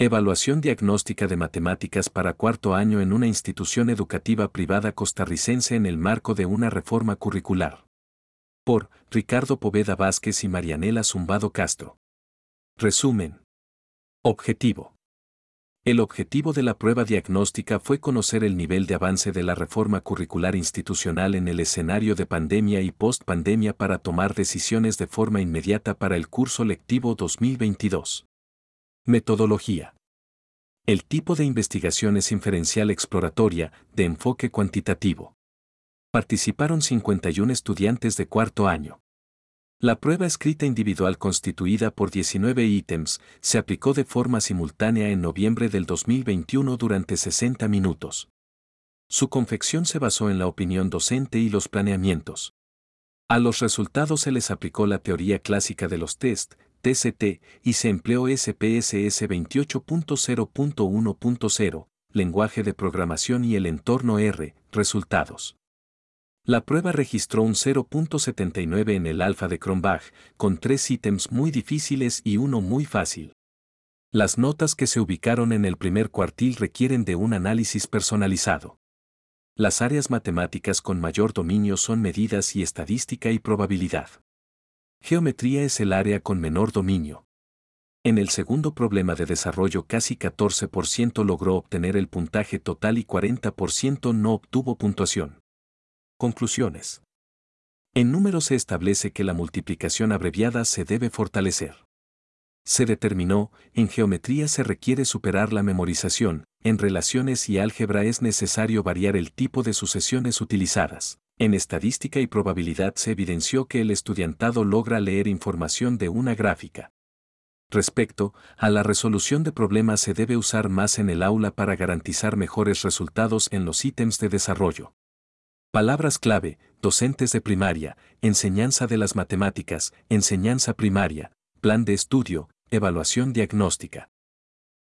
Evaluación diagnóstica de matemáticas para cuarto año en una institución educativa privada costarricense en el marco de una reforma curricular. Por Ricardo Poveda Vázquez y Marianela Zumbado Castro. Resumen. Objetivo. El objetivo de la prueba diagnóstica fue conocer el nivel de avance de la reforma curricular institucional en el escenario de pandemia y post-pandemia para tomar decisiones de forma inmediata para el curso lectivo 2022. Metodología. El tipo de investigación es inferencial exploratoria, de enfoque cuantitativo. Participaron 51 estudiantes de cuarto año. La prueba escrita individual constituida por 19 ítems se aplicó de forma simultánea en noviembre del 2021 durante 60 minutos. Su confección se basó en la opinión docente y los planeamientos. A los resultados se les aplicó la teoría clásica de los test, TCT, y se empleó SPSS 28.0.1.0, lenguaje de programación y el entorno R, resultados. La prueba registró un 0.79 en el alfa de Cronbach, con 3 ítems muy difíciles y uno muy fácil. Las notas que se ubicaron en el primer cuartil requieren de un análisis personalizado. Las áreas matemáticas con mayor dominio son medidas y estadística y probabilidad. Geometría es el área con menor dominio. En el segundo problema de desarrollo casi 14% logró obtener el puntaje total y 40% no obtuvo puntuación. Conclusiones. En números se establece que la multiplicación abreviada se debe fortalecer. Se determinó, en geometría se requiere superar la memorización, en relaciones y álgebra es necesario variar el tipo de sucesiones utilizadas. En estadística y probabilidad se evidenció que el estudiantado logra leer información de una gráfica. Respecto a la resolución de problemas se debe usar más en el aula para garantizar mejores resultados en los ítems de desarrollo. Palabras clave: docentes de primaria, enseñanza de las matemáticas, enseñanza primaria, plan de estudio, evaluación diagnóstica.